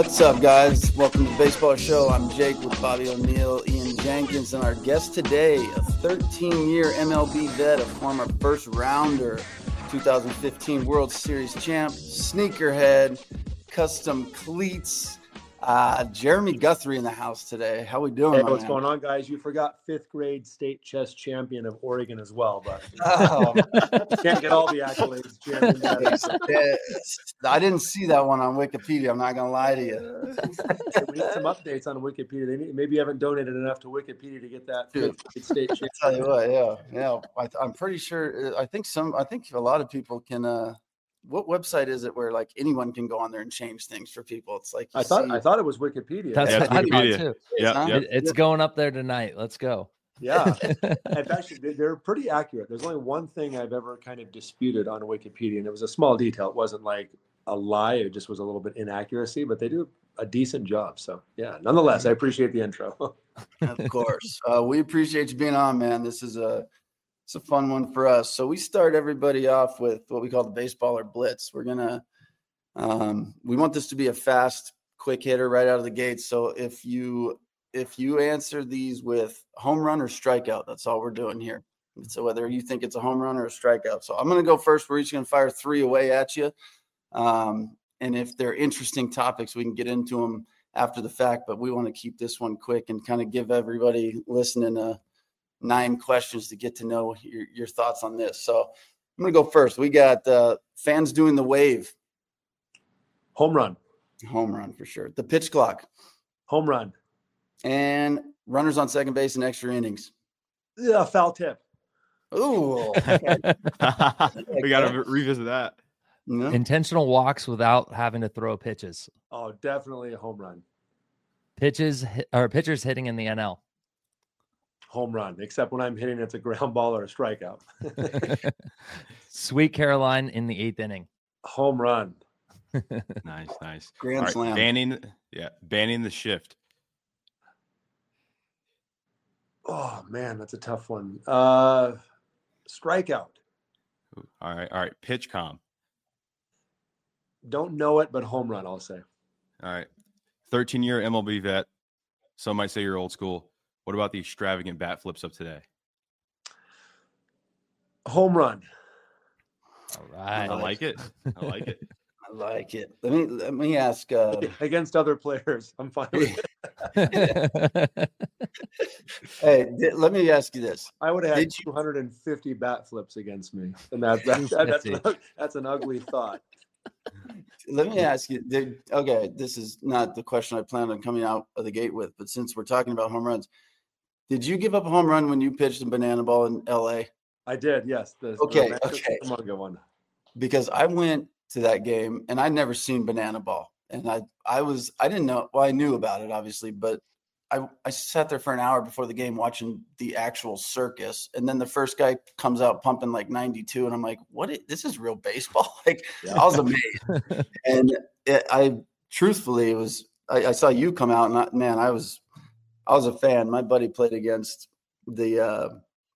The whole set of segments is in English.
What's up, guys? Welcome to the Baseball Show. I'm Jake with Bobby O'Neill, Ian Jenkins, and our guest today, a 13-year MLB vet, a former first-rounder, 2015 World Series champ, sneakerhead, custom cleats, Jeremy Guthrie in the house today. How we doing, Hey, what's going on, guys? You forgot 5th grade state chess champion of Oregon as well, but you can't get all the accolades, Jeremy. I didn't see that one on Wikipedia. I'm not going to lie to you. We need some updates on Wikipedia. Maybe you haven't donated enough to Wikipedia to get that 5th grade state champion. I'll tell you what, yeah. I'm pretty sure. I think a lot of people can. What website is it where like anyone can go on there and change things for people? It's like I thought it was Wikipedia. That's Wikipedia too. Yeah, it's going up there tonight. Let's go. Yeah, and actually, they're pretty accurate. There's only one thing I've ever kind of disputed on Wikipedia, and it was a small detail. It wasn't like a lie; it just was a little bit inaccuracy. But they do a decent job. So yeah, nonetheless, I appreciate the intro. Of course, we appreciate you being on, man. This is it's a fun one for us. So we start everybody off with what we call the baseballer blitz. We're gonna we want this to be a fast, quick hitter right out of the gate. So if you answer these with home run or strikeout, that's all we're doing here. So whether you think it's a home run or a strikeout. So I'm gonna go first. We're each gonna fire 3 away at you. And if they're interesting topics, we can get into them after the fact. But we want to keep this one quick and kind of give everybody listening 9 questions to get to know your thoughts on this. So I'm going to go first. We got fans doing the wave. Home run. Home run for sure. The pitch clock. Home run. And runners on second base in extra innings. Yeah, foul tip. Ooh. Okay. We got to revisit that. No. Intentional walks without having to throw pitches. Oh, definitely a home run. Pitchers hitting in the NL. Home run, except when I'm hitting it's a ground ball or a strikeout. Sweet Caroline in the 8th inning. Home run. Nice. Grand slam. Banning the shift. Oh man, that's a tough one. Strikeout. All right. Pitch com. Don't know it, but home run, I'll say. All right. 13-year MLB vet. Some might say you're old school. What about the extravagant bat flips of today? Home run. All right. I like it. I like it. Let me ask. Against other players, I'm fine with it. Hey, let me ask you this. I would have had 250 bat flips against me, and that's an ugly thought. Let me ask you. Okay, this is not the question I planned on coming out of the gate with, but since we're talking about home runs, did you give up a home run when you pitched a banana ball in LA? I did, yes. Okay. One. Because I went to that game and I'd never seen banana ball, and I didn't know. Well, I knew about it obviously, but I sat there for an hour before the game watching the actual circus, and then the first guy comes out pumping like 92, and I'm like, this is real baseball? Like, yeah. I was amazed. And truthfully, I saw you come out, and I was a fan. My buddy played against the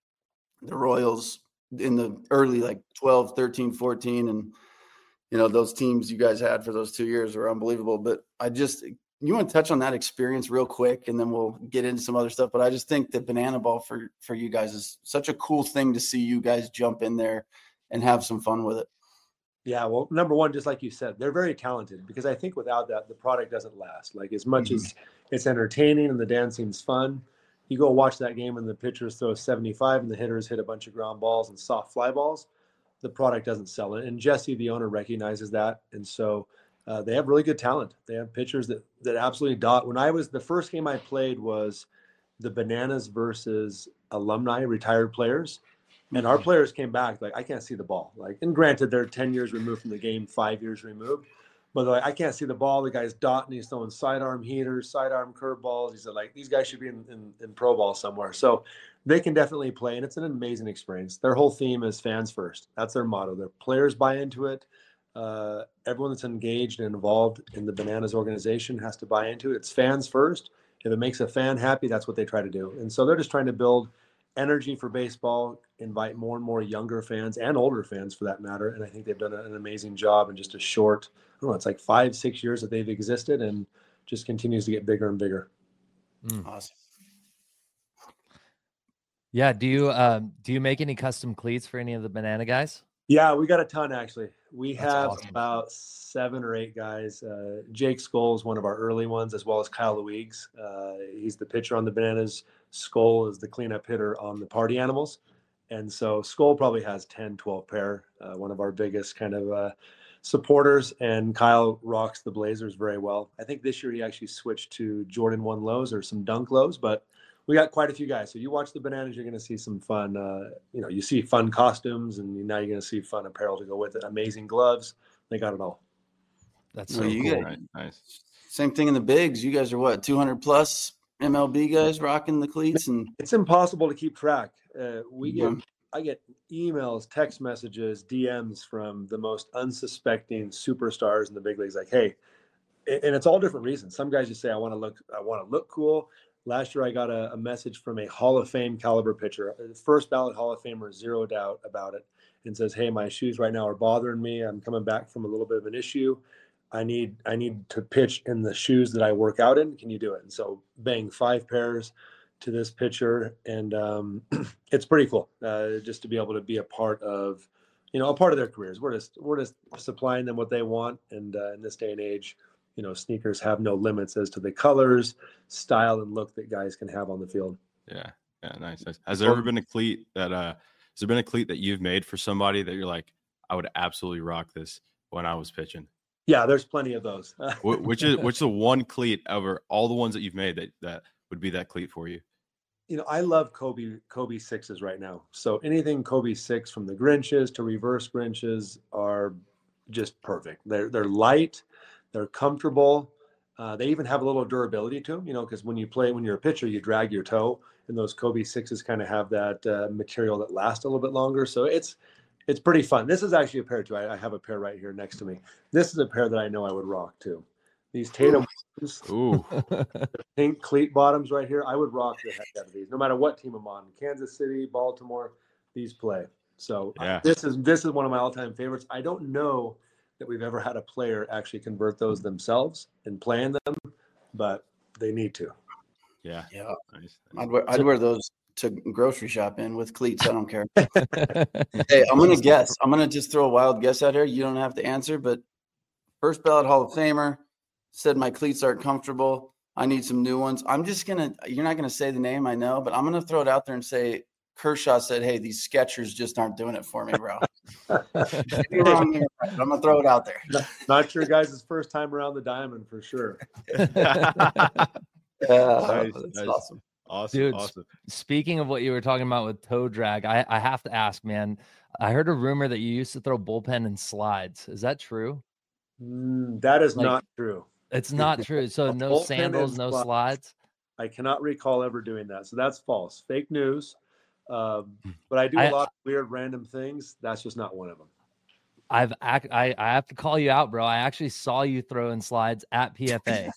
Royals in the early, like 12, 13, 14. And, those teams you guys had for those 2 years were unbelievable. But you want to touch on that experience real quick, and then we'll get into some other stuff. But I just think that banana ball for you guys is such a cool thing to see you guys jump in there and have some fun with it. Yeah, well, number one, just like you said, they're very talented, because I think without that, the product doesn't last. Like, as much as it's entertaining and the dancing's fun, you go watch that game and the pitchers throw 75 and the hitters hit a bunch of ground balls and soft fly balls, the product doesn't sell it. And Jesse, the owner, recognizes that. And so they have really good talent. They have pitchers that absolutely dot. The first game I played was the Bananas versus alumni, retired players. And our players came back like, I can't see the ball. Like, and granted, they're 10 years removed from the game, 5 years removed. But they're like, I can't see the ball. The guy's dotting. He's throwing sidearm heaters, sidearm curveballs. He said, like, these guys should be in pro ball somewhere. So they can definitely play, and it's an amazing experience. Their whole theme is fans first. That's their motto. Their players buy into it. Everyone that's engaged and involved in the Bananas organization has to buy into it. It's fans first. If it makes a fan happy, that's what they try to do. And so they're just trying to build energy for baseball, invite more and more younger fans and older fans for that matter. And I think they've done an amazing job in just a short, I don't know, it's like 5-6 years that they've existed, and just continues to get bigger and bigger. Awesome. Yeah. Do you make any custom cleats for any of the Banana guys? Yeah, we got a ton actually. We That's have awesome. about 7 or 8 guys. Jake Skoll is one of our early ones, as well as Kyle Luigs. He's the pitcher on the Bananas. Skoll is the cleanup hitter on the Party Animals. And so Skoll probably has 10, 12 pair, one of our biggest kind of supporters. And Kyle rocks the Blazers very well. I think this year he actually switched to Jordan 1 lows or some Dunk lows, but we got quite a few guys. So you watch the Bananas, you're going to see some fun, you see fun costumes, and now you're going to see fun apparel to go with it. Amazing gloves. They got it all. That's Well, so you cool. got- Nice. Same thing in the bigs. You guys are what, 200 plus MLB guys rocking the cleats? And It's impossible to keep track. Yeah. I get emails, text messages, DMs from the most unsuspecting superstars in the big leagues. Like, hey, and it's all different reasons. Some guys just say, I want to look cool. Last year, I got a message from a Hall of Fame caliber pitcher, first ballot Hall of Famer, zero doubt about it, and says, hey, my shoes right now are bothering me. I'm coming back from a little bit of an issue. I need to pitch in the shoes that I work out in. Can you do it? And so bang, 5 pairs to this pitcher. And it's pretty cool just to be able to be a part of their careers. We're just supplying them what they want. And in this day and age, sneakers have no limits as to the colors, style, and look that guys can have on the field. Yeah. Nice. Has there ever been a cleat that you've made for somebody that you're like, I would absolutely rock this when I was pitching? Yeah, there's plenty of those. Which is the one cleat over all the ones that you've made that would be that cleat for you? I love Kobe 6s right now. So anything Kobe 6, from the Grinches to reverse Grinches, are just perfect. They're light, they're comfortable. They even have a little durability to them, because when you're a pitcher, you drag your toe, and those Kobe 6s kind of have that material that lasts a little bit longer. So it's pretty fun. This is actually a pair too. I have a pair right here next to me. This is a pair that I know I would rock too. These Tatum pink cleat bottoms right here. I would rock the heck out of these, no matter what team I'm on. Kansas City, Baltimore, these play. So yeah. This is one of my all-time favorites. I don't know that we've ever had a player actually convert those themselves and play in them, but they need to. Yeah. Nice. I'd wear those to grocery shop in with cleats. I don't care. Hey, I'm going to guess. I'm going to just throw a wild guess out here. You don't have to answer, but first ballot Hall of Famer said my cleats aren't comfortable. I need some new ones. You're not going to say the name, I know, but I'm going to throw it out there and say Kershaw said, hey, these Skechers just aren't doing it for me, bro. You're wrong here, but I'm going to throw it out there. Not your guys' first time around the diamond for sure. That's awesome. Awesome. Dude, Awesome. Speaking of what you were talking about with toe drag, I have to ask, man, I heard a rumor that you used to throw bullpen in slides. Is that true? That is not true. It's not true. So no sandals, no slides. I cannot recall ever doing that. So that's false. Fake news. But I do a lot of weird random things. That's just not one of them. I have to call you out, bro. I actually saw you throwing slides at PFA.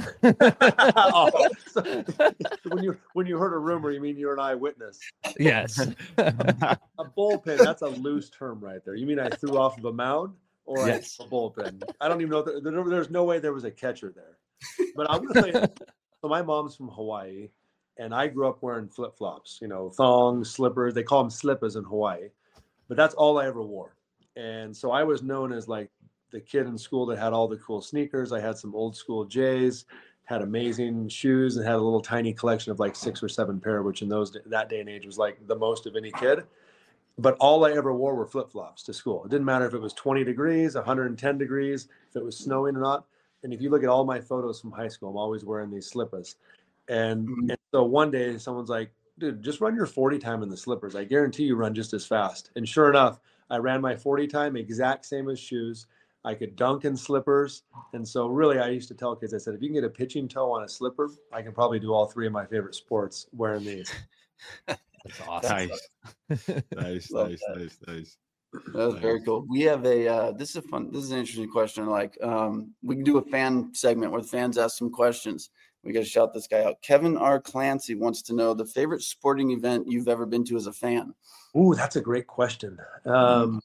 So when you heard a rumor, you mean you're an eyewitness? Yes. A bullpen, that's a loose term right there. You mean I threw off of a mound or yes. a bullpen? I don't even know. There's no way there was a catcher there. But I'm going to tell you, so my mom's from Hawaii, and I grew up wearing flip-flops, thongs, slippers. They call them slippers in Hawaii. But that's all I ever wore. And so I was known as like the kid in school that had all the cool sneakers. I had some old school J's, had amazing shoes, and had a little tiny collection of like 6 or 7 pair, which in that day and age was like the most of any kid. But all I ever wore were flip-flops to school. It didn't matter if it was 20 degrees, 110 degrees, if it was snowing or not. And if you look at all my photos from high school, I'm always wearing these slippers. And so one day someone's like, dude, just run your 40 time in the slippers. I guarantee you run just as fast. And sure enough, I ran my 40 time exact same as shoes. I could dunk in slippers. And so really, I used to tell kids, I said, if you can get a pitching toe on a slipper, I can probably do all 3 of my favorite sports wearing these. That's awesome. Nice. That was very cool. We have this is an interesting question. Like, we can do a fan segment where the fans ask some questions. We got to shout this guy out. Kevin R. Clancy wants to know the favorite sporting event you've ever been to as a fan. Ooh, that's a great question. Man,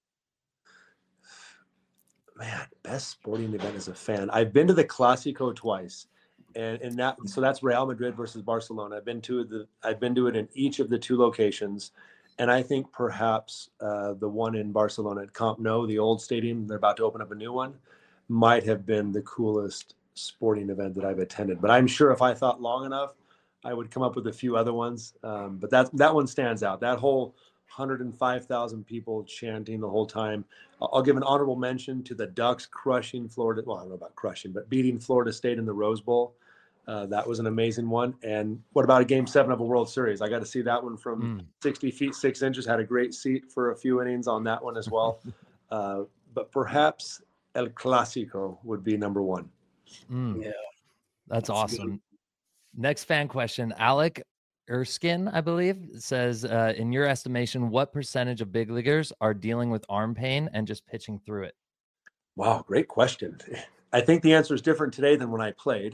best sporting event as a fan. I've been to the Clásico twice, and that's Real Madrid versus Barcelona. I've been to it in each of the two locations, and I think perhaps the one in Barcelona at Camp Nou, the old stadium, they're about to open up a new one, might have been the coolest sporting event that I've attended. But I'm sure if I thought long enough, I would come up with a few other ones. But that one stands out. That whole 105,000 people chanting the whole time. I'll give an honorable mention to the Ducks crushing Florida. Well, I don't know about crushing, but beating Florida State in the Rose Bowl. That was an amazing one. And what about a Game 7 of a World Series? I got to see that one from 60 feet, 6 inches. Had a great seat for a few innings on that one as well. But perhaps El Clásico would be number one. Yeah. That's awesome. Next fan question. Alec Erskine, I believe, says, in your estimation, what percentage of big leaguers are dealing with arm pain and just pitching through it? Wow, great question. I think the answer is different today than when I played.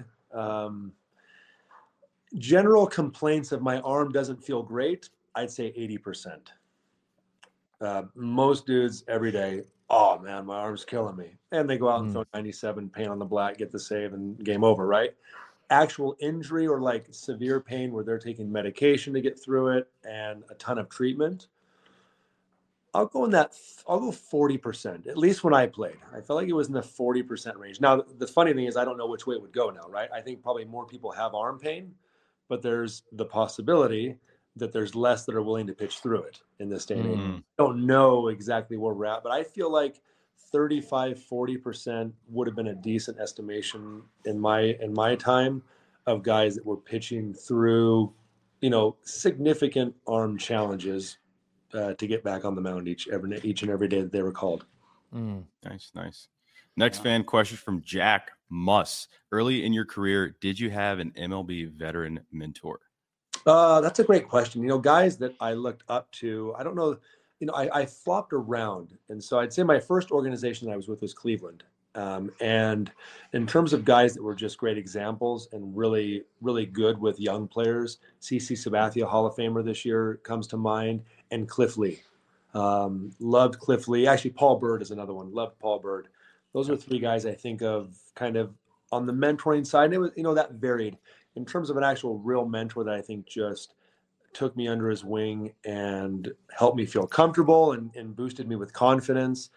General complaints of my arm doesn't feel great, I'd say 80%. Most dudes every day, oh man, my arm's killing me. And they go out and throw 97, paint on the black, get the save, and game over, right? Actual injury or like severe pain where they're taking medication to get through it and a ton of treatment, I'll go 40%, at least when I played. I felt like it was in the 40% range. Now, the funny thing is I don't know which way it would go now, right? I think probably more people have arm pain, but there's the possibility that there's less that are willing to pitch through it in this day and age. I don't know exactly where we're at, but I feel like 35-40% would have been a decent estimation in my time of guys that were pitching through, significant arm challenges to get back on the mound each and every day that they were called. Nice. Next fan question from Jack Muss. Early in your career, did you have an MLB veteran mentor? That's a great question. Guys that I looked up to, I don't know. I flopped around. And so I'd say my first organization that I was with was Cleveland. And in terms of guys that were just great examples and really, really good with young players, CC Sabathia, Hall of Famer this year, comes to mind, and Cliff Lee. Loved Cliff Lee. Actually, Paul Bird is another one. Loved Paul Bird. Those are three guys I think of kind of on the mentoring side. And it was, that varied. In terms of an actual real mentor that I think just took me under his wing and helped me feel comfortable and boosted me with confidence.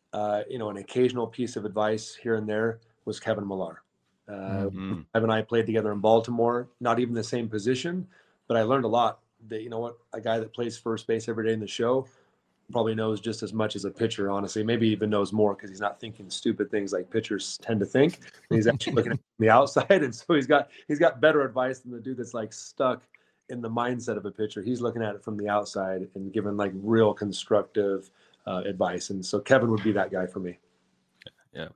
An occasional piece of advice here and there was Kevin Millar. Kevin and I played together in Baltimore, not even the same position, but I learned a lot. That, a guy that plays first base every day in the show probably knows just as much as a pitcher, honestly, maybe even knows more because he's not thinking stupid things like pitchers tend to think. He's actually looking at the outside. And so he's got better advice than the dude that's like stuck in the mindset of a pitcher. He's looking at it from the outside and giving like real constructive advice. And so Kevin would be that guy for me. Yeah.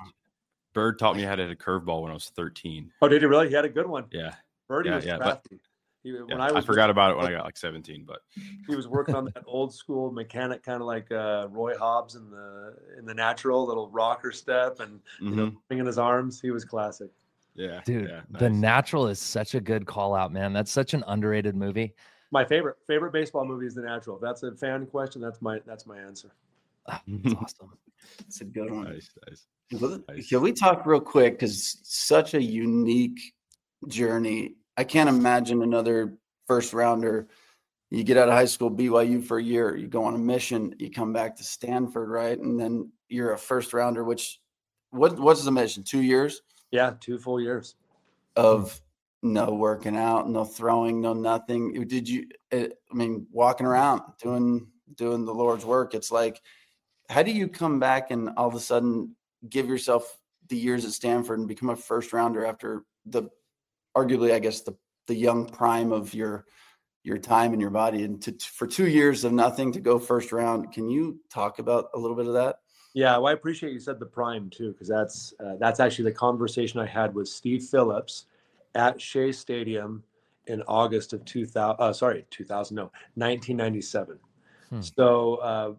Bird taught me how to hit a curveball when I was 13. Oh, did he really? He had a good one. Yeah. Birdie was crafty. I forgot about it when I got like 17, but he was working on that old school mechanic, kind of like Roy Hobbs in the Natural, little rocker step and swinging his arms. He was classic. Yeah, dude. Yeah, nice. The Natural is such a good call out, man. That's such an underrated movie. My favorite baseball movie is The Natural. If that's a fan question, that's my answer. That's awesome. It's a good one. Nice. Can we talk real quick? Because such a unique journey. I can't imagine another first rounder. You get out of high school, BYU for a year, you go on a mission, you come back to Stanford, right? And then you're a first rounder, which what's the mission? 2 years? Yeah, 2 full years of no working out, no throwing, no nothing. Walking around doing the Lord's work. It's like, how do you come back and all of a sudden give yourself the years at Stanford and become a first rounder after arguably, I guess, the young prime of your time and your body, and for 2 years of nothing to go first round? Can you talk about a little bit of that? Yeah, well, I appreciate you said the prime too, because that's actually the conversation I had with Steve Phillips at Shea Stadium in August of 1997. So,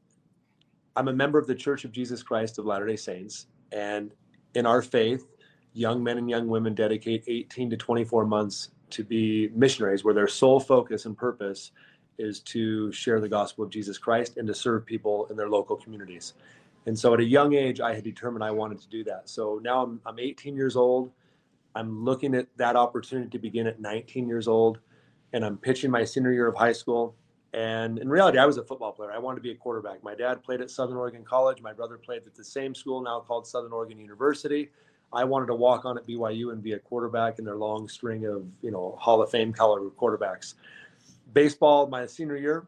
I'm a member of the Church of Jesus Christ of Latter-day Saints, and in our faith, young men and young women dedicate 18 to 24 months to be missionaries, where their sole focus and purpose is to share the gospel of Jesus Christ and to serve people in their local communities. And so at a young age, I had determined I wanted to do that. So now I'm 18 years old. I'm looking at that opportunity to begin at 19 years old, and I'm pitching my senior year of high school. And in reality, I was a football player. I wanted to be a quarterback. My dad played at Southern Oregon College. My brother played at the same school now called Southern Oregon University. I wanted to walk on at BYU and be a quarterback in their long string of, Hall of Fame caliber quarterbacks. Baseball, my senior year,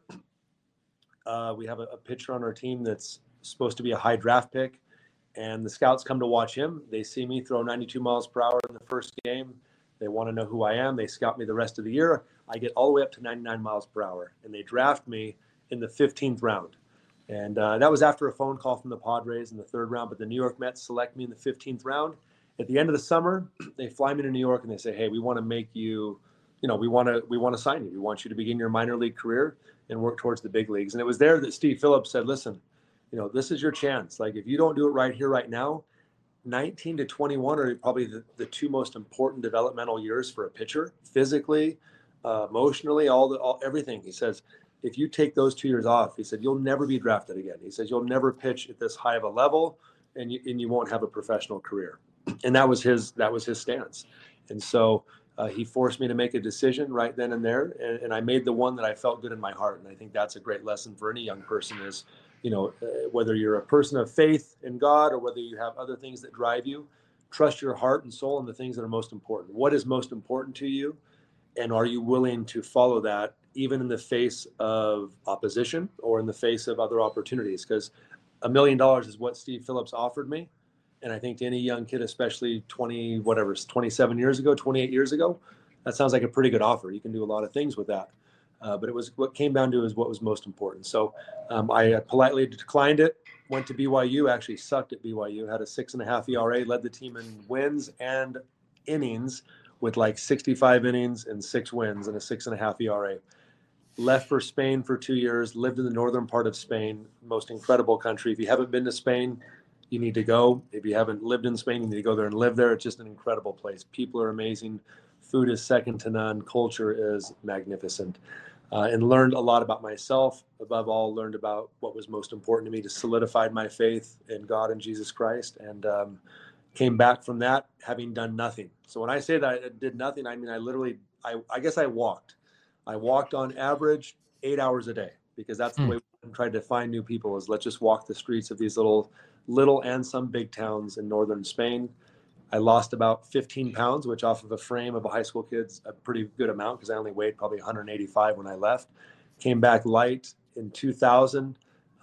we have a pitcher on our team that's supposed to be a high draft pick, and the scouts come to watch him. They see me throw 92 miles per hour in the first game. They want to know who I am. They scout me the rest of the year. I get all the way up to 99 miles per hour, and they draft me in the 15th round. And that was after a phone call from the Padres in the 3rd round, but the New York Mets select me in the 15th round. At the end of the summer, they fly me to New York and they say, hey, we want to make you, we want to sign you. We want you to begin your minor league career and work towards the big leagues. And it was there that Steve Phillips said, listen, this is your chance. Like, if you don't do it right here, right now, 19 to 21 are probably the 2 most important developmental years for a pitcher, physically, emotionally, everything. He says, if you take those 2 years off, he said, you'll never be drafted again. He says, you'll never pitch at this high of a level, and you won't have a professional career. And that was his stance. And so he forced me to make a decision right then and there. And I made the one that I felt good in my heart. And I think that's a great lesson for any young person is, whether you're a person of faith in God or whether you have other things that drive you, trust your heart and soul in the things that are most important. What is most important to you? And are you willing to follow that even in the face of opposition or in the face of other opportunities? Because $1 million is what Steve Phillips offered me. And I think to any young kid, especially 27 years ago, 28 years ago, that sounds like a pretty good offer. You can do a lot of things with that. But it was what came down to is what was most important. So I politely declined it, went to BYU, actually sucked at BYU, had a 6.5 ERA, led the team in wins and innings with like 65 innings and 6 wins and a 6.5 ERA. Left for Spain for 2 years, lived in the northern part of Spain, most incredible country. If you haven't been to Spain, you need to go. If you haven't lived in Spain, you need to go there and live there. It's just an incredible place. People are amazing. Food is second to none. Culture is magnificent. And learned a lot about myself. Above all, learned about what was most important to me to solidify my faith in God and Jesus Christ. And came back from that having done nothing. So when I say that I did nothing, I mean, I guess I walked. I walked on average 8 hours a day, because that's the way we tried to find new people, is let's just walk the streets of these little and some big towns in northern Spain. I lost about 15 pounds, which off of a frame of a high school kid's a pretty good amount, because I only weighed probably 185 when I left. Came back light in 2000.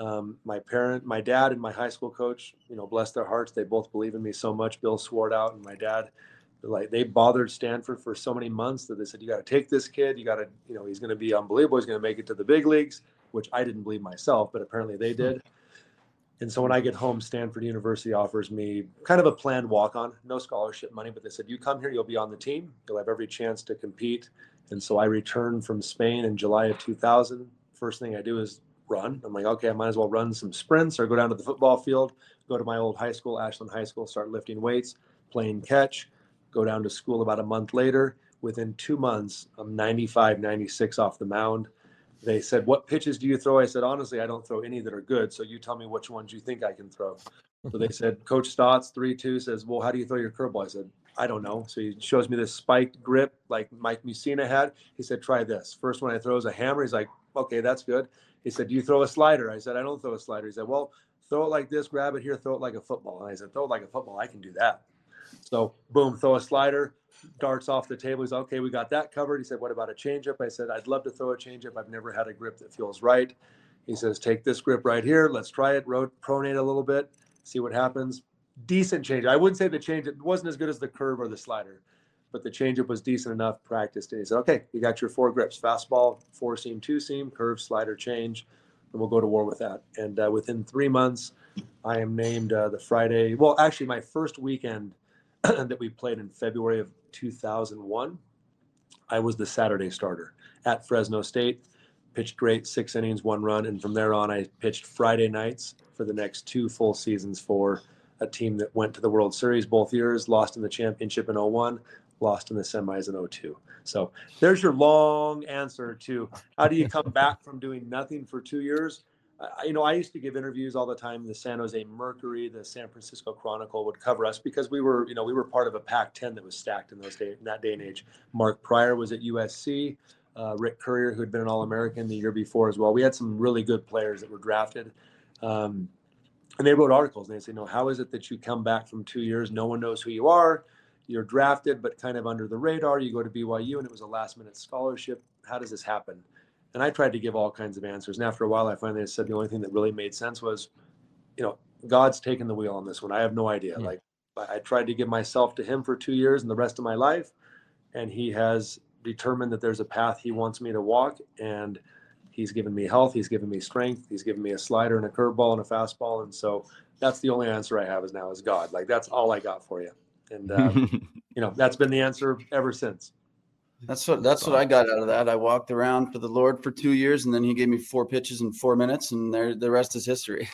My dad and my high school coach, bless their hearts, they both believe in me so much. Bill Swartout and my dad, they bothered Stanford for so many months that they said, you got to take this kid. You got to, he's going to be unbelievable. He's going to make it to the big leagues, which I didn't believe myself, but apparently they did. And so when I get home, Stanford University offers me kind of a planned walk-on, no scholarship money, but they said, you come here, you'll be on the team. You'll have every chance to compete. And so I returned from Spain in July of 2000. First thing I do is run. I'm like, okay, I might as well run some sprints or go down to the football field, go to my old high school, Ashland High School, start lifting weights, playing catch, go down to school about a month later. Within 2 months, I'm 95, 96 off the mound. They said, what pitches do you throw? I said, honestly, I don't throw any that are good. So you tell me which ones you think I can throw. So they said, Coach Stotts, 3-2, says, well, how do you throw your curveball? I said, I don't know. So he shows me this spiked grip like Mike Mussina had. He said, try this. First one I throw is a hammer. He's like, okay, that's good. He said, do you throw a slider? I said, I don't throw a slider. He said, well, throw it like this, grab it here, throw it like a football. And I said, throw it like a football. I can do that. So boom, throw a slider, darts off the table. He's like, okay, we got that covered. He said, what about a changeup? I said, I'd love to throw a changeup. I've never had a grip that feels right. He says, take this grip right here. Let's try it. Pronate a little bit, see what happens. Decent change. I wouldn't say the change, it wasn't as good as the curve or the slider, but the changeup was decent enough, practiced. And he said, okay, you got your 4 grips, fastball, 4-seam, 2-seam, curve, slider, change, and we'll go to war with that. And within 3 months, I am named the Friday, well, actually my first weekend that we played in February of 2001, I was the Saturday starter at Fresno State, pitched great, 6 innings, 1 run. And from there on, I pitched Friday nights for the next 2 full seasons for a team that went to the World Series both years, lost in the championship in 01, lost in the semis in 02. So there's your long answer to how do you come back from doing nothing for 2 years? I used to give interviews all the time. The San Jose Mercury, the San Francisco Chronicle would cover us because we were part of a Pac-10 that was stacked in that day and age. Mark Pryor was at USC. Rick Courier, who had been an All-American the year before as well. We had some really good players that were drafted. And they wrote articles and they say, how is it that you come back from 2 years? No one knows who you are. You're drafted, but kind of under the radar. You go to BYU and it was a last-minute scholarship. How does this happen? And I tried to give all kinds of answers. And after a while, I finally said the only thing that really made sense was, God's taken the wheel on this one. I have no idea. Yeah. Like, I tried to give myself to him for 2 years and the rest of my life. And he has determined that there's a path he wants me to walk. And he's given me health. He's given me strength. He's given me a slider and a curveball and a fastball. And so that's the only answer I have is God. Like, that's all I got for you. And, that's been the answer ever since. That's what I got out of that. I walked around for the Lord for 2 years, and then he gave me 4 pitches in 4 minutes, and the rest is history.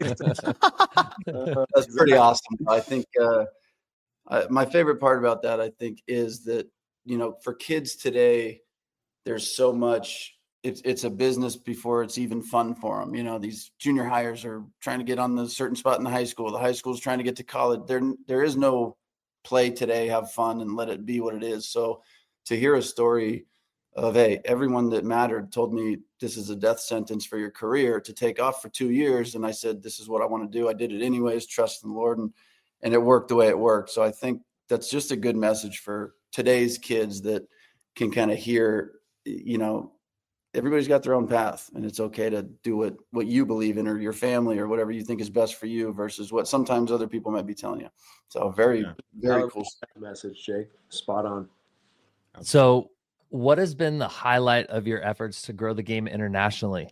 That's pretty awesome. I think my favorite part about that, I think, is that, for kids today, there's so much. It's a business before it's even fun for them. These junior hires are trying to get on the certain spot in the high school. The high school is trying to get to college. There is no play today, have fun, and let it be what it is. So to hear a story of, hey, everyone that mattered told me this is a death sentence for your career, to take off for 2 years. And I said, this is what I want to do. I did it anyways, trust in the Lord. And it worked the way it worked. So I think that's just a good message for today's kids that can kind of hear, everybody's got their own path, and it's okay to do what you believe in, or your family, or whatever you think is best for you, versus what sometimes other people might be telling you. So very cool message, Jake. Spot on. So what has been the highlight of your efforts to grow the game internationally?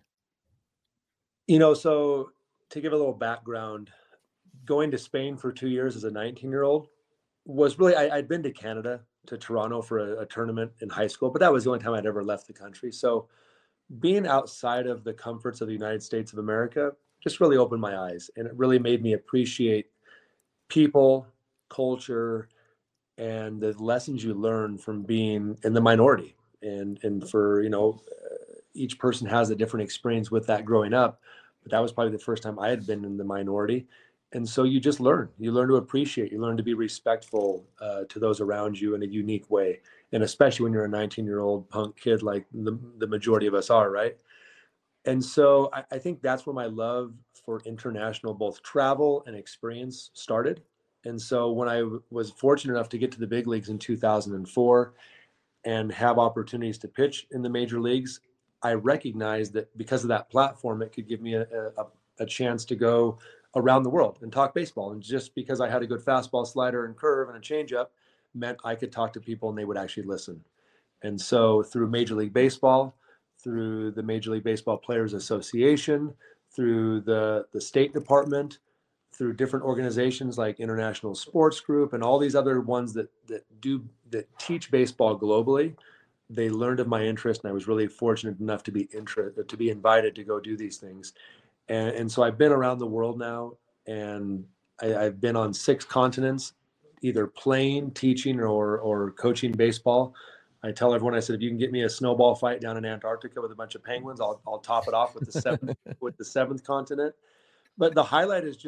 So to give a little background, going to Spain for 2 years as a 19-year-old was really, I'd been to Canada, to Toronto for a tournament in high school, but that was the only time I'd ever left the country. So being outside of the comforts of the United States of America just really opened my eyes, and it really made me appreciate people, culture, and the lessons you learn from being in the minority. And for, each person has a different experience with that growing up, but that was probably the first time I had been in the minority. And so you just learn to appreciate, you learn to be respectful to those around you in a unique way. And especially when you're a 19-year-old punk kid, like the majority of us are, right? And so I think that's where my love for international, both travel and experience, started. And so when I was fortunate enough to get to the big leagues in 2004 and have opportunities to pitch in the major leagues, I recognized that because of that platform, it could give me a chance to go around the world and talk baseball. And just because I had a good fastball, slider, and curve and a changeup meant I could talk to people and they would actually listen. And so through Major League Baseball, through the Major League Baseball Players Association, through the State Department, through different organizations like International Sports Group and all these other ones that teach baseball globally, they learned of my interest, and I was really fortunate enough to be invited to go do these things. And so I've been around the world now, and I've been on 6 continents, either playing, teaching, or coaching baseball. I tell everyone, I said, if you can get me a snowball fight down in Antarctica with a bunch of penguins, I'll top it off with the seventh continent. But the highlight is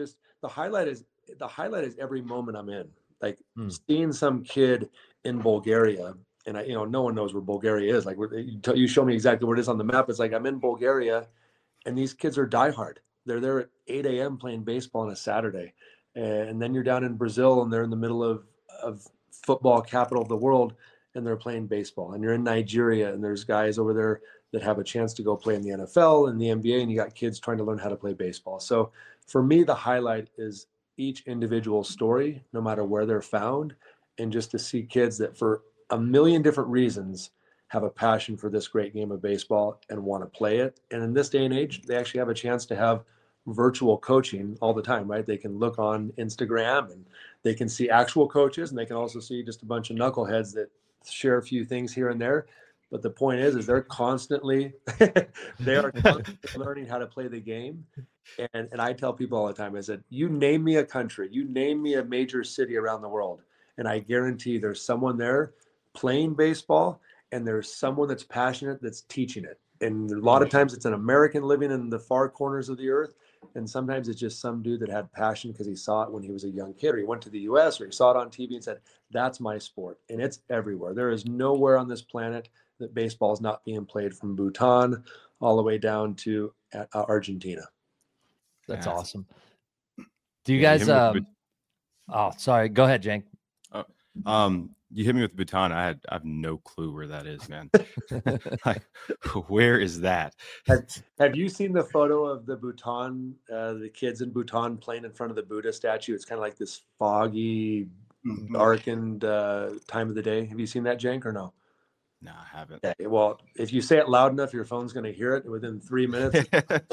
every moment I'm in, like seeing some kid in Bulgaria, and no one knows where Bulgaria is. Like you show me exactly where it is on the map. It's like I'm in Bulgaria, and these kids are diehard. They're there at 8 a.m. playing baseball on a Saturday, and then you're down in Brazil, and they're in the middle of football capital of the world, and they're playing baseball. And you're in Nigeria, and there's guys over there that have a chance to go play in the NFL and the NBA, and you got kids trying to learn how to play baseball. So for me, the highlight is each individual story, no matter where they're found, and just to see kids that for a million different reasons have a passion for this great game of baseball and want to play it. And in this day and age, they actually have a chance to have virtual coaching all the time, right? They can look on Instagram and they can see actual coaches, and they can also see just a bunch of knuckleheads that share a few things here and there. But the point is they're constantly learning how to play the game. And I tell people all the time, I said, you name me a country, you name me a major city around the world, and I guarantee there's someone there playing baseball, and there's someone that's passionate that's teaching it. And a lot of times it's an American living in the far corners of the earth. And sometimes it's just some dude that had passion because he saw it when he was a young kid, or he went to the US, or he saw it on TV and said, that's my sport. And it's everywhere. There is nowhere on this planet that baseball is not being played, from Bhutan all the way down to Argentina. That's awesome. Do you guys oh, sorry, go ahead, Cenk. You hit me with Bhutan. I have no clue where that is, man. Like, where is that? Have you seen the photo of the Bhutan, the kids in Bhutan playing in front of the Buddha statue? It's kind of like this foggy, darkened time of the day. Have you seen that, Cenk, or no? No, I haven't. Yeah, well, if you say it loud enough, your phone's going to hear it within 3 minutes.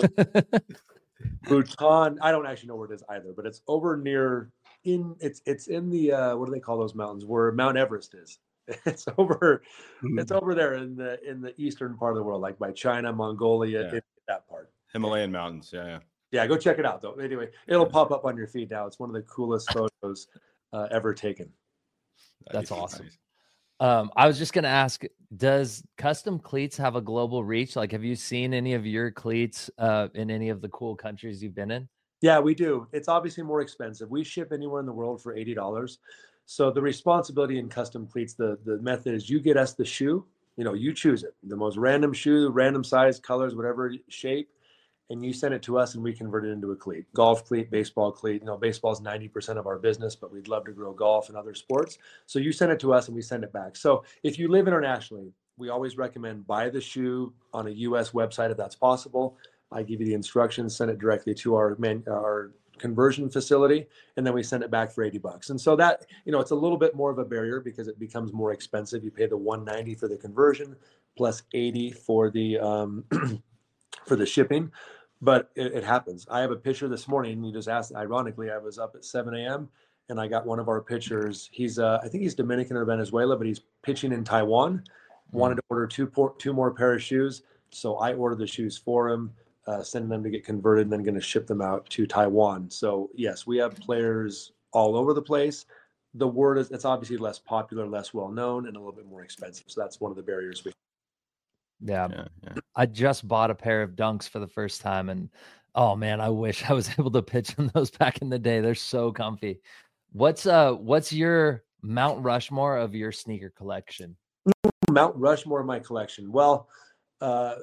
Bhutan, I don't actually know where it is either, but it's over near it's in the what do they call those mountains where Mount Everest is? It's over there in the eastern part of the world, like by China, Mongolia, that part. Himalayan mountains, yeah. Go check it out though. Anyway, it'll pop up on your feed now. It's one of the coolest photos ever taken. That's awesome. Nice. I was just going to ask, does Custom Cleats have a global reach? Like, have you seen any of your cleats in any of the cool countries you've been in? Yeah, we do. It's obviously more expensive. We ship anywhere in the world for $80. So the responsibility in Custom Cleats, the method is you get us the shoe, you choose it, the most random shoe, random size, colors, whatever shape, and you send it to us and we convert it into a cleat. Golf cleat, baseball cleat. Baseball is 90% of our business, but we'd love to grow golf and other sports. So you send it to us and we send it back. So if you live internationally, we always recommend buy the shoe on a US website if that's possible. I give you the instructions, send it directly to our conversion facility, and then we send it back for $80. And so that, it's a little bit more of a barrier because it becomes more expensive. You pay the $190 for the conversion plus $80 for the for the shipping. But it happens. I have a pitcher this morning, and you just asked, ironically, I was up at 7 a.m. and I got one of our pitchers. He's, I think he's Dominican or Venezuela, but he's pitching in Taiwan. Wanted to order two more pair of shoes. So I ordered the shoes for him, sending them to get converted, and then going to ship them out to Taiwan. So yes, we have players all over the place. The word is, it's obviously less popular, less well-known, and a little bit more expensive. So that's one of the barriers we have. Yeah. I just bought a pair of Dunks for the first time, and oh man, I wish I was able to pitch in those back in the day. They're so comfy. What's your Mount Rushmore of your sneaker collection? Mount Rushmore of my collection. Well, at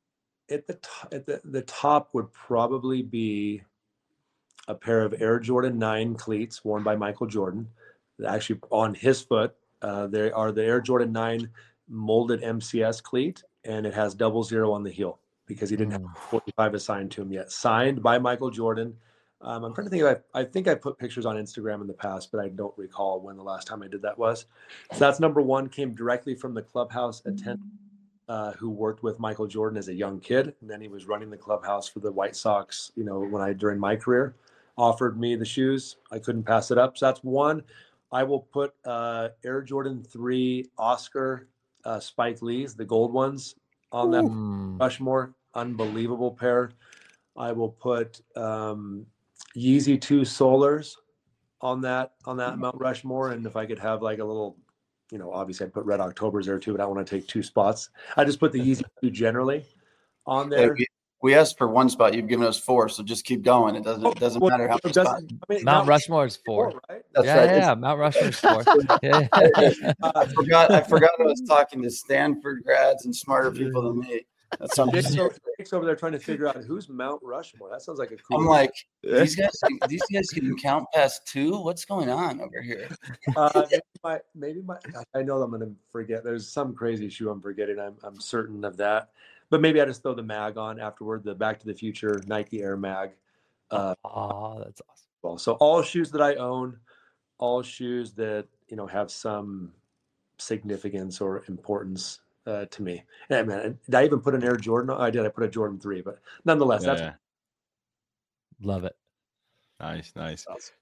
the top would probably be a pair of Air Jordan 9 cleats worn by Michael Jordan. Actually, on his foot, they are the Air Jordan 9 molded MCS cleat, and it has 00 on the heel because he didn't have 45 assigned to him yet. Signed by Michael Jordan. I'm trying to think. I think I put pictures on Instagram in the past, but I don't recall when the last time I did that was. So that's number one. Came directly from the clubhouse attendant who worked with Michael Jordan as a young kid, and then he was running the clubhouse for the White Sox. During my career, offered me the shoes. I couldn't pass it up. So that's one. I will put Air Jordan 3 Oscar Spike Lee's, the gold ones, on that Rushmore. Unbelievable pair. I will put Yeezy 2 Solars on that Mount Rushmore. And if I could have like a little, obviously I'd put Red Octobers there too, but I don't want to take 2 spots. I just put the Yeezy 2 generally on there. Hey, we asked for 1 spot. You've given us 4, so just keep going. It doesn't matter how many spots. Mount Rushmore is 4. Right? That's right. Yeah, Mount Rushmore is 4. Yeah. I forgot I was talking to Stanford grads and smarter people than me. That's something. Nick's over there trying to figure out who's Mount Rushmore. That sounds like a cool. I'm like, these guys can count past 2. What's going on over here? Maybe I know I'm going to forget. There's some crazy shoe I'm forgetting. I'm certain of that. But maybe I just throw the mag on afterward, the Back to the Future Nike Air mag. That's awesome. Well, so all shoes that I own, all shoes that have some significance or importance to me. And man, did I even put an Air Jordan on? I did. I put a Jordan 3, but nonetheless, love it. Nice. Awesome.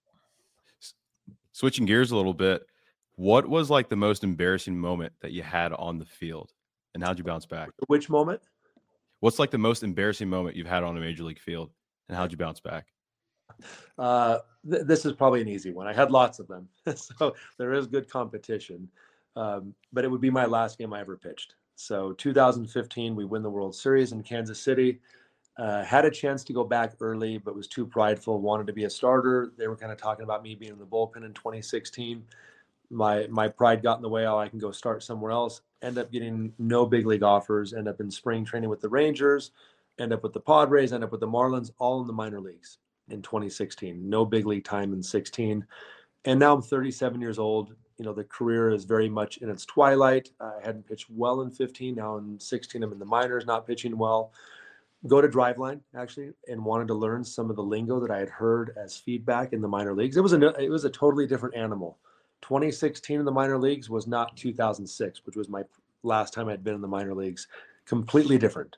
Switching gears a little bit, what was like the most embarrassing moment that you had on the field? And how'd you bounce back? Which moment? What's like the most embarrassing moment you've had on a major league field, and how'd you bounce back? This is probably an easy one. I had lots of them, so there is good competition. But it would be my last game I ever pitched. So 2015, we win the World Series in Kansas City. Had a chance to go back early, but was too prideful, wanted to be a starter. They were kind of talking about me being in the bullpen in 2016. My pride got in the way. I can go start somewhere else. End up getting no big league offers. End up in spring training with the Rangers. End up with the Padres. End up with the Marlins, all in the minor leagues in 2016. No big league time in 16. And now I'm 37 years old. The career is very much in its twilight. I hadn't pitched well in 15. Now in 16, I'm in the minors, not pitching well. Go to Driveline, actually, and wanted to learn some of the lingo that I had heard as feedback in the minor leagues. It was a totally different animal. 2016 in the minor leagues was not 2006, which was my last time I'd been in the minor leagues. Completely different.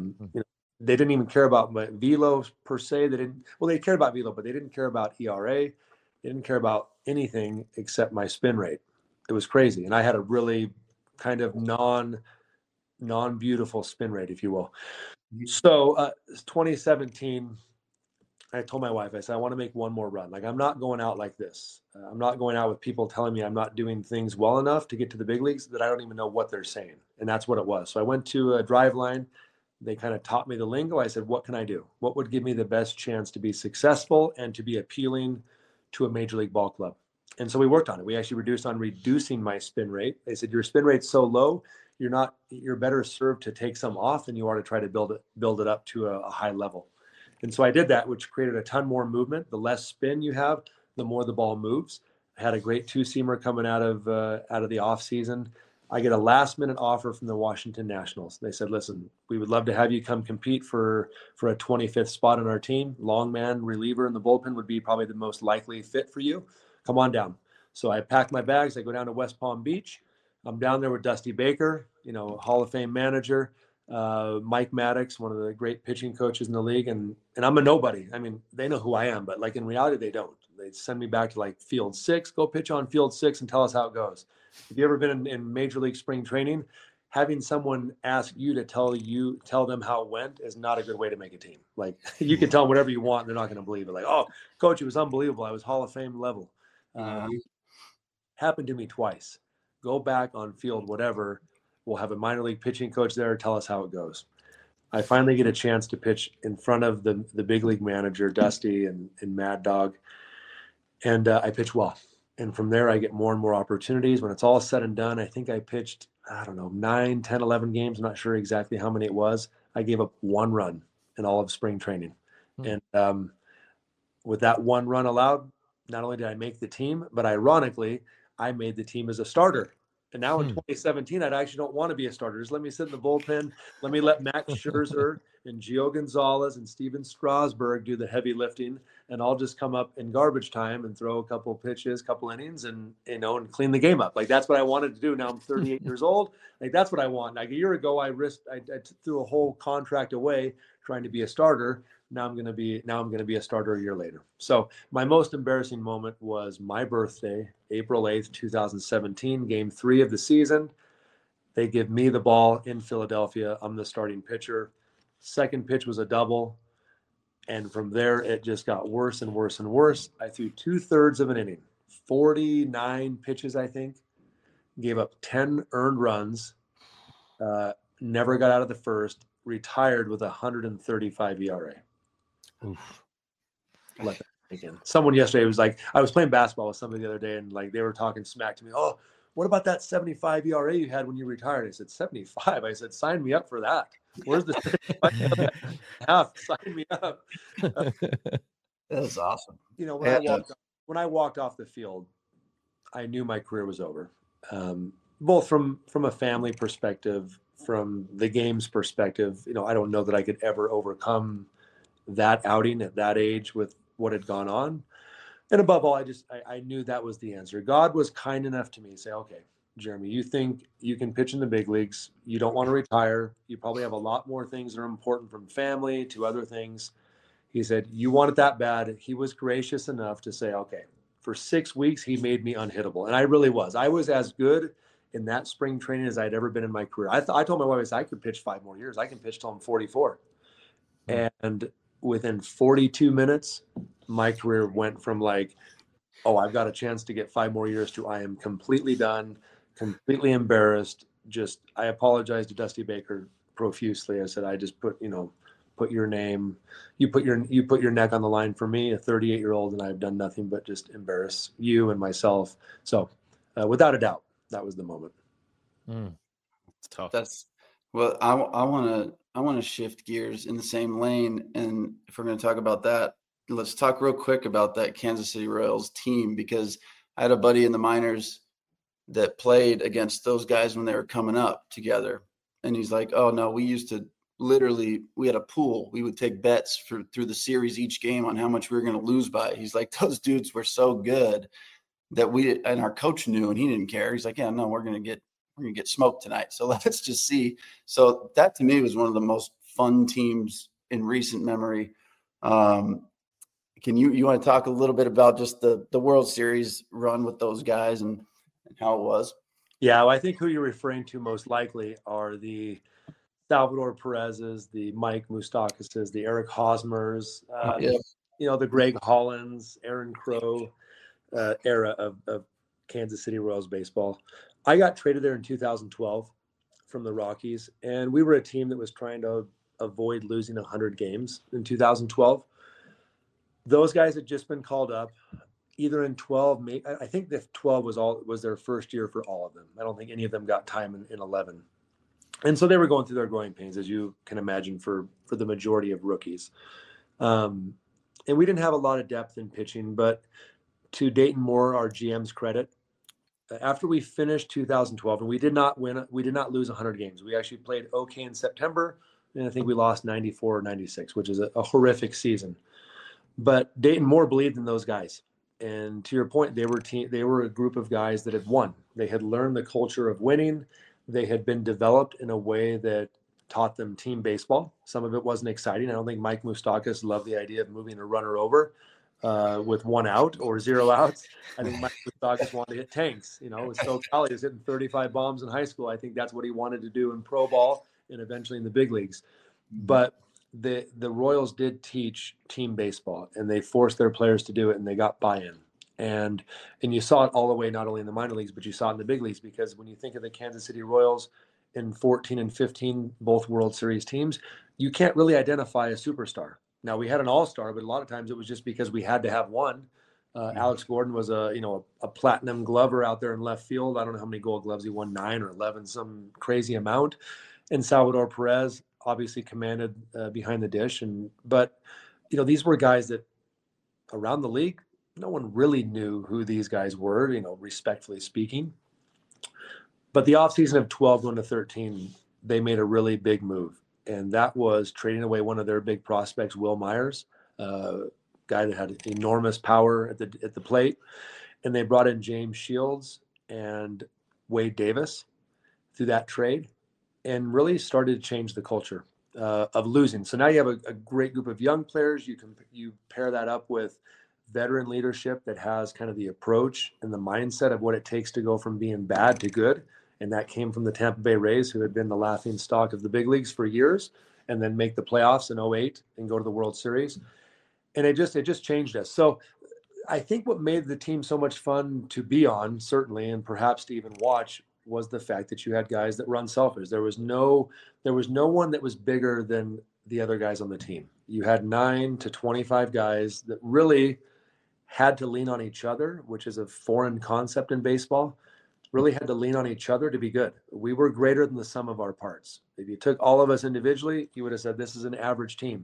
They didn't even care about my velo per se. They cared about velo, but they didn't care about ERA. They didn't care about anything except my spin rate. It was crazy. And I had a really kind of non-beautiful spin rate, if you will. So 2017, I told my wife, I said, I want to make one more run. Like, I'm not going out like this. I'm not going out with people telling me I'm not doing things well enough to get to the big leagues that I don't even know what they're saying. And that's what it was. So I went to a Driveline. They kind of taught me the lingo. I said, what can I do? What would give me the best chance to be successful and to be appealing to a major league ball club? And so we worked on it. We actually reducing my spin rate. They said, your spin rate's so low, you're better served to take some off than you are to try to build it up to a high level. And so I did that, which created a ton more movement. The less spin you have, the more the ball moves. I had a great two-seamer coming out of the off season. I get a last-minute offer from the Washington Nationals. They said, listen, we would love to have you come compete for a 25th spot on our team. Long man reliever in the bullpen would be probably the most likely fit for you. Come on down. So I pack my bags. I go down to West Palm Beach. I'm down there with Dusty Baker, Hall of Fame manager, Mike Maddox, one of the great pitching coaches in the league. And I'm a nobody. I mean, they know who I am, but like in reality, they don't. They send me back to like field 6, go pitch on field 6 and tell us how it goes. If you ever been in major league spring training, having someone ask you to tell them how it went is not a good way to make a team. Like, you can tell them whatever you want. They're not going to believe it. Like, oh, coach, it was unbelievable. I was Hall of Fame level. Happened to me twice. Go back on field, whatever. We'll have a minor league pitching coach there. Tell us how it goes. I finally get a chance to pitch in front of the big league manager, Dusty and Mad Dog. And I pitch well. And from there, I get more and more opportunities. When it's all said and done, I think I pitched, 9, 10, 11 games. I'm not sure exactly how many it was. I gave up 1 run in all of spring training. And with that 1 run allowed, not only did I make the team, but ironically, I made the team as a starter. And now in 2017, I actually don't want to be a starter. Just let me sit in the bullpen. Let me let Max Scherzer and Gio Gonzalez and Steven Strasburg do the heavy lifting. And I'll just come up in garbage time and throw a couple pitches, couple innings, and clean the game up. Like, that's what I wanted to do. Now I'm 38 years old. Like, that's what I want. Like, a year ago, I threw a whole contract away trying to be a starter. Now I'm going to be a starter a year later. So my most embarrassing moment was my birthday, April 8th, 2017, game 3 of the season. They give me the ball in Philadelphia. I'm the starting pitcher. Second pitch was a double. And from there, it just got worse and worse and worse. I threw 2/3 of an inning, 49 pitches, I think, gave up 10 earned runs, never got out of the first, retired with 135 ERA. Oof. Let that take in. Someone yesterday was like, I was playing basketball with somebody the other day, and like they were talking smack to me. Oh, what about that 75 ERA you had when you retired? I said, 75. I said, sign me up for that. Where's the 75 half? Sign me up. That is awesome. When I walked off the field, I knew my career was over. Both from a family perspective, from the game's perspective. I don't know that I could ever overcome that outing at that age with what had gone on. And above all, I knew that was the answer. God was kind enough to me to say, okay, Jeremy, you think you can pitch in the big leagues. You don't want to retire. You probably have a lot more things that are important, from family to other things. He said, you want it that bad. He was gracious enough to say, okay, for 6 weeks, he made me unhittable. And I really was. I was as good in that spring training as I'd ever been in my career. I told my wife, I could pitch 5 more years. I can pitch till I'm 44. And within 42 minutes, my career went from like, oh, I've got a chance to get 5 more years to I am completely done, completely embarrassed. I apologized to Dusty Baker profusely. I said, I just put your name, you put your neck on the line for me, a 38-year-old, and I've done nothing but just embarrass you and myself. So without a doubt, that was the moment. It's tough. Well, I want to shift gears in the same lane. And if we're going to talk about that, let's talk real quick about that Kansas City Royals team, because I had a buddy in the minors that played against those guys when they were coming up together. And he's like, oh no, we used to we had a pool. We would take bets through the series each game on how much we were going to lose by. He's like, those dudes were so good that and our coach knew and he didn't care. He's like, yeah, no, we're going to get smoked tonight. So let's just see. So that to me was one of the most fun teams in recent memory. Can you want to talk a little bit about just the World Series run with those guys and how it was? Yeah, well, I think who you're referring to most likely are the Salvador Perez's, the Mike Moustakas', the Eric Hosmers, the Greg Hollands, Aaron Crow era of Kansas City Royals baseball. I got traded there in 2012 from the Rockies, and we were a team that was trying to avoid losing 100 games in 2012. Those guys had just been called up either in 12. I think that 12 was their first year for all of them. I don't think any of them got time in 11. And so they were going through their growing pains, as you can imagine, for the majority of rookies. And we didn't have a lot of depth in pitching, but to Dayton Moore, our GM's credit, after we finished 2012, and we did not lose 100 games. We actually played okay in September, and I think we lost 94 or 96, which is a horrific season. But Dayton Moore believed in those guys. And to your point, they were a group of guys that had won. They had learned the culture of winning. They had been developed in a way that taught them team baseball. Some of it wasn't exciting. I don't think Mike Moustakas loved the idea of moving a runner over with 1 out or 0 outs. I think Mike Moustakas wanted to hit tanks. With SoCal, he was hitting 35 bombs in high school. I think that's what he wanted to do in pro ball and eventually in the big leagues. But the Royals did teach team baseball, and they forced their players to do it, and they got buy-in. And you saw it all the way, not only in the minor leagues, but you saw it in the big leagues, because when you think of the Kansas City Royals in 14 and 15, both World Series teams, you can't really identify a superstar. Now, we had an all-star, but a lot of times it was just because we had to have one. Alex Gordon was a platinum glover out there in left field. I don't know how many Gold Gloves he won, 9 or 11, some crazy amount. And Salvador Perez obviously commanded behind the dish. But these were guys that around the league, no one really knew who these guys were, respectfully speaking. But the offseason of 12 going to 13, they made a really big move. And that was trading away one of their big prospects, Will Myers, guy that had enormous power at the plate. And they brought in James Shields and Wade Davis through that trade, and really started to change the culture of losing. So now you have a great group of young players. You pair that up with veteran leadership that has kind of the approach and the mindset of what it takes to go from being bad to good. And that came from the Tampa Bay Rays, who had been the laughing stock of the big leagues for years, and then make the playoffs in 2008 and go to the World Series. And it just changed us. So I think what made the team so much fun to be on, certainly, and perhaps to even watch, was the fact that you had guys that were unselfish. There was no one that was bigger than the other guys on the team. You had 9 to 25 guys that really had to lean on each other, which is a foreign concept in baseball. Really had to lean on each other to be good. We were greater than the sum of our parts. If you took all of us individually, you would have said this is an average team.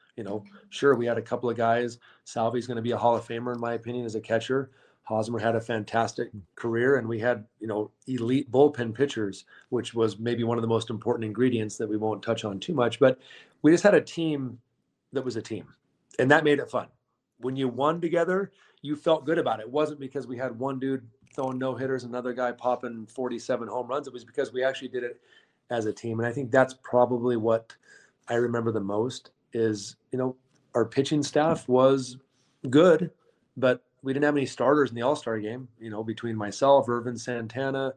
Sure, we had a couple of guys. Salvi's going to be a Hall of Famer, in my opinion, as a catcher. Hosmer had a fantastic career, and we had, elite bullpen pitchers, which was maybe one of the most important ingredients that we won't touch on too much. But we just had a team that was a team, and that made it fun. When you won together, you felt good about it. It wasn't because we had one dude throwing no-hitters, another guy popping 47 home runs. It was because we actually did it as a team. And I think that's probably what I remember the most is, our pitching staff was good, but we didn't have any starters in the All-Star game, between myself, Irvin Santana,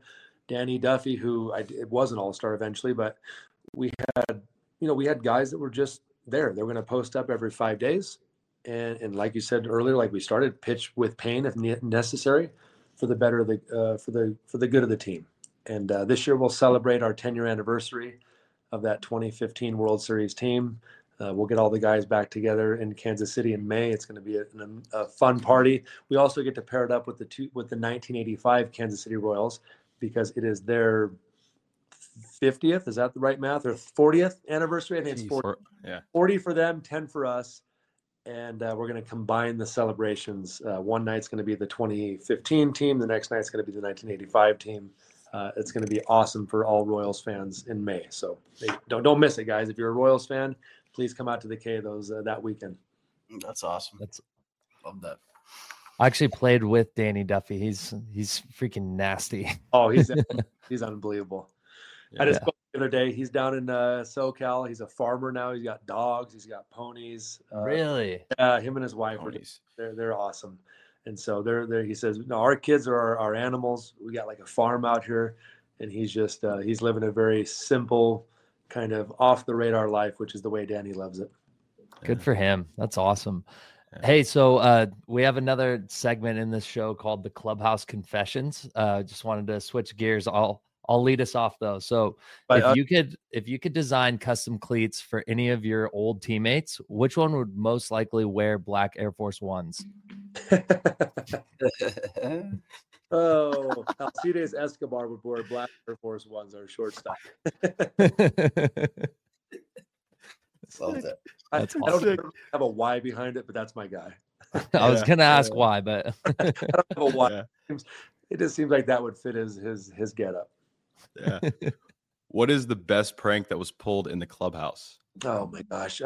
Danny Duffy, who it was an all-star eventually, but we had guys that were just there. They were going to post up every 5 days. And like you said earlier, like we started, pitch with pain if necessary for the better of for the good of the team. And this year we'll celebrate our 10-year anniversary of that 2015 World Series team. We'll get all the guys back together in Kansas City in May. It's going to be a fun party. We also get to pair it up with the 1985 Kansas City Royals because it is their 50th. Is that the right math? Or 40th anniversary? I think it's 40. 40 for them, 10 for us. And we're going to combine the celebrations. One night's going to be the 2015 team. The next night's going to be the 1985 team. It's going to be awesome for all Royals fans in May. So don't miss it, guys. If you're a Royals fan, please come out to the K that weekend. That's awesome. Love that. I actually played with Danny Duffy. He's freaking nasty. Oh, he's unbelievable. Yeah. I just spoke the other day. He's down in SoCal. He's a farmer now. He's got dogs. He's got ponies. Really? Yeah, him and his wife they're awesome. And so they're he says, no, our kids are our animals. We got like a farm out here, and he's just he's living a very simple, kind of off the radar life, which is the way Danny loves it. Good for him. That's awesome. Hey, so we have another segment in this show called the Clubhouse Confessions. Just wanted to switch gears. I'll lead us off though. So if you could design custom cleats for any of your old teammates, which one would most likely wear black Air Force Ones? Oh, Alcides Escobar would wear black Air Force Ones, our shortstop. Love that. I don't have a why behind it, but that's my guy. I was gonna ask why, but I don't have a why. Yeah. It just seems like that would fit his getup. Yeah. What is the best prank that was pulled in the clubhouse? Oh my gosh.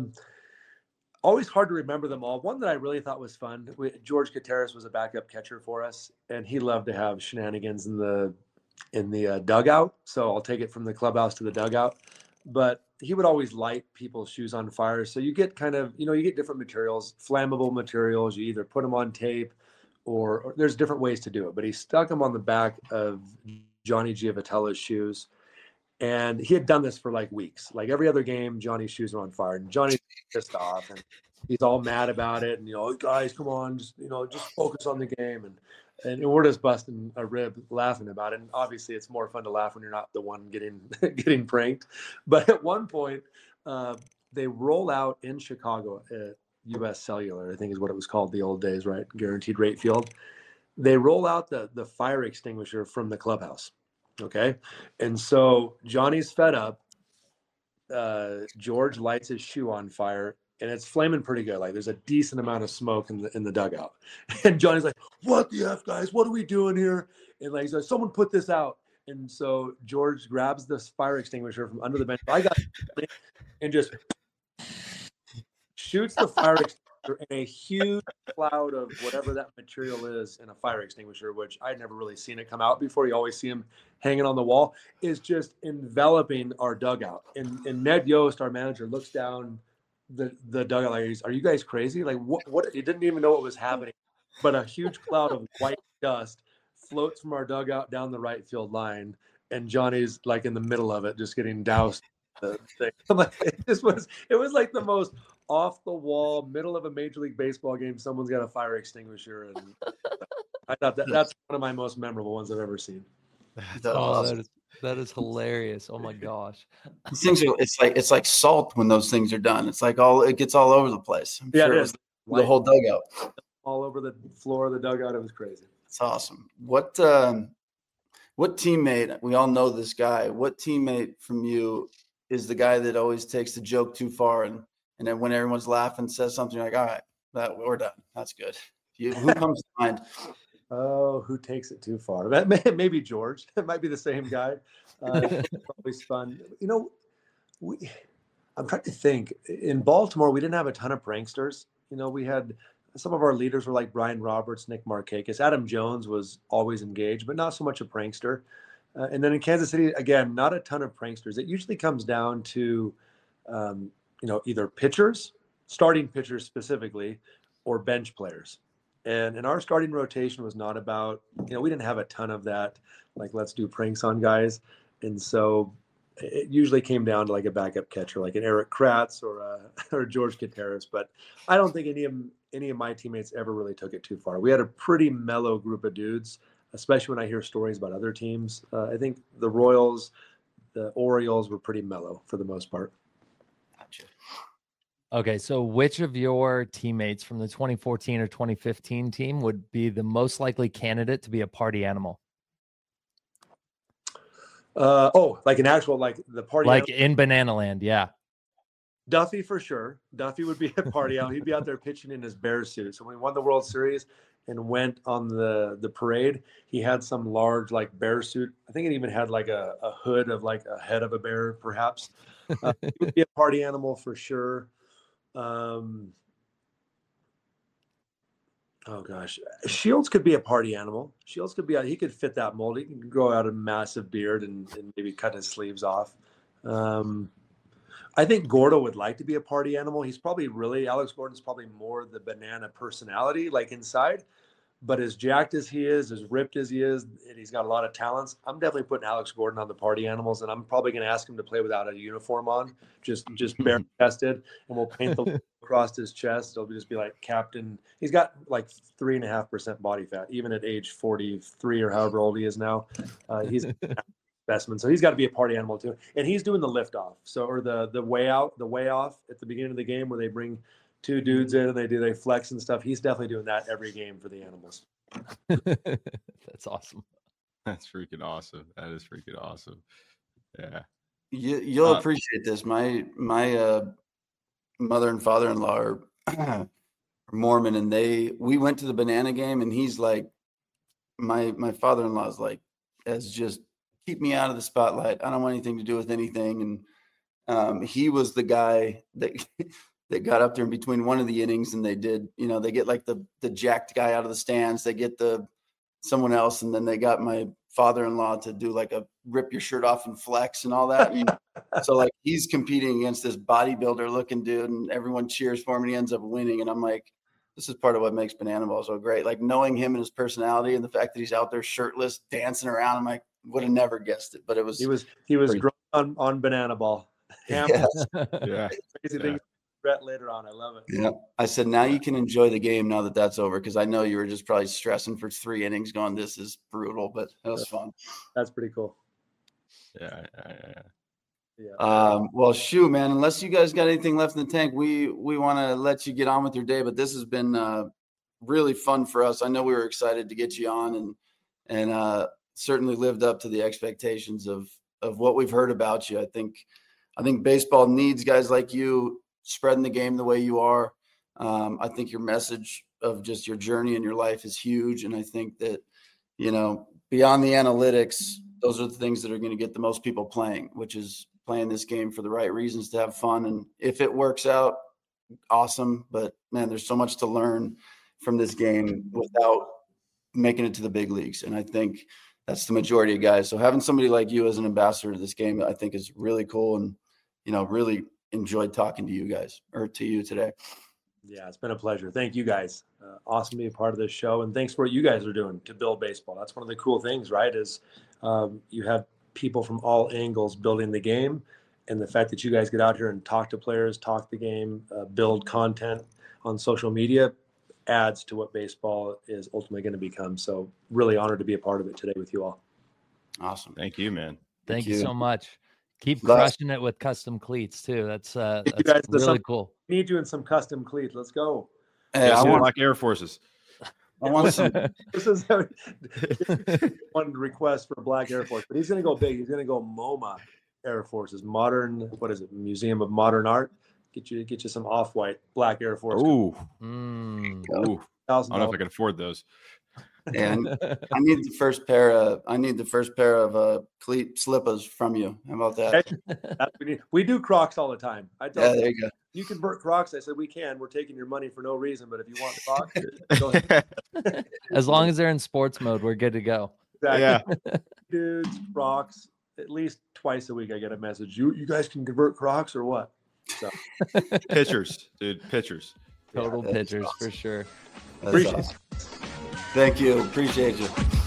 Always hard to remember them all. One that I really thought was fun. George Gutierrez was a backup catcher for us, and he loved to have shenanigans in the dugout. So I'll take it from the clubhouse to the dugout. But he would always light people's shoes on fire. So you get you get different materials, flammable materials. You either put them on tape or there's different ways to do it. But he stuck them on the back of Johnny Giovatella's shoes. And he had done this for like weeks. Like every other game, Johnny's shoes are on fire. And Johnny's pissed off. And he's all mad about it. And, guys, come on, just focus on the game. And we're just busting a rib laughing about it. And obviously it's more fun to laugh when you're not the one getting pranked. But at one point, they roll out in Chicago at US Cellular, I think is what it was called the old days, right? Guaranteed Rate Field. They roll out the fire extinguisher from the clubhouse. Okay. And so Johnny's fed up. George lights his shoe on fire. And it's flaming pretty good. Like there's a decent amount of smoke in the dugout. And Johnny's like, "What the F, guys? What are we doing here?" And like he's like, "Someone put this out." And so George grabs this fire extinguisher from under the bench. I got it, and just shoots the fire extinguisher in a huge cloud of whatever that material is in a fire extinguisher, which I'd never really seen it come out before. You always see him hanging on the wall, is just enveloping our dugout. And Ned Yost, our manager, looks down the dugout like, "Are you guys crazy? Like what?" He didn't even know what was happening, but a huge cloud of white dust floats from our dugout down the right field line, and Johnny's like in the middle of it, just getting doused. It was like the most off the wall, middle of a Major League Baseball game. Someone's got a fire extinguisher, and I thought that's one of my most memorable ones I've ever seen. That is hilarious. Oh my gosh. These things it's like salt when those things are done. It's like it gets all over the place. I'm sure it is. The whole dugout. All over the floor of the dugout. It was crazy. It's awesome. What teammate, we all know this guy, what teammate from you is the guy that always takes the joke too far and then when everyone's laughing says something like, "All right, we're done. That's good." Who comes to mind? Oh, who takes it too far? Maybe George. It might be the same guy. It's always fun. I'm trying to think. In Baltimore, we didn't have a ton of pranksters. We had some of our leaders were like Brian Roberts, Nick Markakis. Adam Jones was always engaged, but not so much a prankster. And then in Kansas City, again, not a ton of pranksters. It usually comes down to, either pitchers, starting pitchers specifically, or bench players. And our starting rotation was not about, we didn't have a ton of that, like, let's do pranks on guys. And so it usually came down to like a backup catcher, like an Eric Kratz or George Kateris. But I don't think any of my teammates ever really took it too far. We had a pretty mellow group of dudes, especially when I hear stories about other teams. I think the Royals, the Orioles were pretty mellow for the most part. Gotcha. Okay, so which of your teammates from the 2014 or 2015 team would be the most likely candidate to be a party animal? Like an actual, like the party, like in Banana Land, yeah. Duffy for sure. Duffy would be a party animal. He'd be out there pitching in his bear suit. So when we won the World Series and went on the parade, he had some large like bear suit. I think it even had like a hood of like a head of a bear, perhaps. He would be a party animal for sure. Oh gosh, Shields could be a party animal. Shields could be. He could fit that mold. He can grow out a massive beard and maybe cut his sleeves off. I think Gordo would like to be a party animal. He's probably Alex Gordon's probably more the banana personality, like inside. But as jacked as he is, as ripped as he is, and he's got a lot of talents, I'm definitely putting Alex Gordon on the party animals, and I'm probably going to ask him to play without a uniform on, just bare chested, and we'll paint the across his chest. It'll just be like Captain. He's got like 3.5% body fat, even at age 43 or however old he is now. He's a specimen, so he's got to be a party animal too. And he's doing the lift off, or the way off at the beginning of the game where they bring two dudes in and they flex and stuff. He's definitely doing that every game for the animals. That's awesome. That's freaking awesome. That is freaking awesome. Yeah. You'll appreciate this. My mother and father-in-law are Mormon, and we went to the banana game, and he's like, my father-in-law is like, as just keep me out of the spotlight. I don't want anything to do with anything. And he was the guy that got up there in between one of the innings, and they did, they get like the jacked guy out of the stands, they get someone else, and then they got my father-in-law to do like a rip your shirt off and flex and all that. And so like he's competing against this bodybuilder looking dude, and everyone cheers for him, and he ends up winning. And I'm like, this is part of what makes Banana Ball so great. Like knowing him and his personality and the fact that he's out there shirtless dancing around, I'm like, would have never guessed it. But he was grown on Banana Ball. Yeah. Crazy things later on. I love it. Yeah. I said, now you can enjoy the game now that that's over, because I know you were just probably stressing for 3 innings going, this is brutal, but it was fun. That's pretty cool. Yeah. Well, shoot, man, unless you guys got anything left in the tank, we want to let you get on with your day, but this has been really fun for us. I know we were excited to get you on and certainly lived up to the expectations of what we've heard about you. I think baseball needs guys like you spreading the game the way you are. I think your message of just your journey and your life is huge. And I think that, beyond the analytics, those are the things that are going to get the most people playing, which is playing this game for the right reasons to have fun. And if it works out, awesome. But man, there's so much to learn from this game without making it to the big leagues. And I think that's the majority of guys. So having somebody like you as an ambassador to this game, I think is really cool. And, really enjoyed talking to you guys, or to you today. Yeah, it's been a pleasure. Thank you guys. Awesome to be a part of this show. And thanks for what you guys are doing to build baseball. That's one of the cool things, right? Is you have people from all angles building the game. And the fact that you guys get out here and talk to players, talk the game, build content on social media adds to what baseball is ultimately going to become. So really honored to be a part of it today with you all. Awesome. Thank you, man. Thank you so much. Keep crushing it with custom cleats too. That's really cool. Need you in some custom cleats. Let's go. Hey, I want like Air Forces. I want some. This is one request for Black Air Force, but he's going to go big. He's going to go MoMA Air Forces, modern. What is it? Museum of Modern Art. Get you some off-white Black Air Force. Ooh. $1,000. I don't know if I can afford those. And I need the first pair of cleat slippers from you. How about that? We do Crocs all the time. There you go. You convert Crocs. I said we can. We're taking your money for no reason, but if you want Crocs, go ahead. As long as they're in sports mode, we're good to go. Exactly. Yeah. Dudes, Crocs. At least twice a week, I get a message. You guys can convert Crocs or what? So. Pitchers, dude. Pitchers. Total pitchers awesome. For sure. That's awesome. Thank you. Appreciate you.